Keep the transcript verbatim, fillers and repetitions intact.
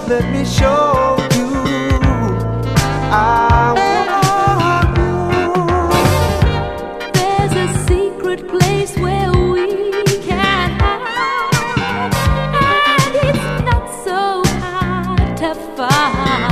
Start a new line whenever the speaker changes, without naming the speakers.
let me show you. I want you.
There's a secret place where we can hide, and it's not so hard to find.